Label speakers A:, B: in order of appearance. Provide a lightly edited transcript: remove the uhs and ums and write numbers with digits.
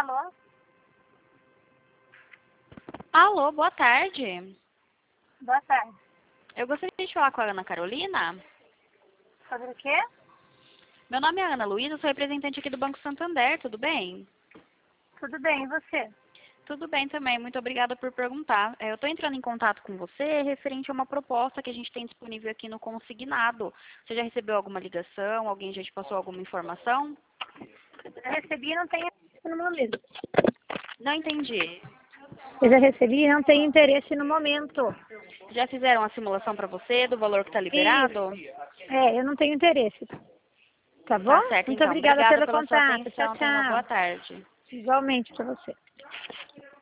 A: Alô?
B: Alô, boa tarde.
A: Boa tarde.
B: Eu gostaria de falar com a Ana Carolina.
A: Sobre o quê?
B: Meu nome é Ana Luísa, sou representante aqui do Banco Santander, tudo bem?
A: Tudo bem, e você?
B: Tudo bem também, muito obrigada por perguntar. Eu estou entrando em contato com você referente a uma proposta que a gente tem disponível aqui no Consignado. Você já recebeu alguma ligação? Alguém já te passou alguma informação?
A: Eu recebi e não tenho interesse no momento.
B: Não entendi.
A: Eu já recebi e não tenho interesse no momento.
B: Já fizeram a simulação para você do valor que está liberado?
A: Eu não tenho interesse. Tá bom?
B: Tá certo,
A: Muito
B: então.
A: obrigada
B: Obrigada
A: pelo
B: pela sua
A: contato. Tchau,
B: atenção. Tenha uma boa
A: tchau.
B: tarde.
A: Igualmente para você.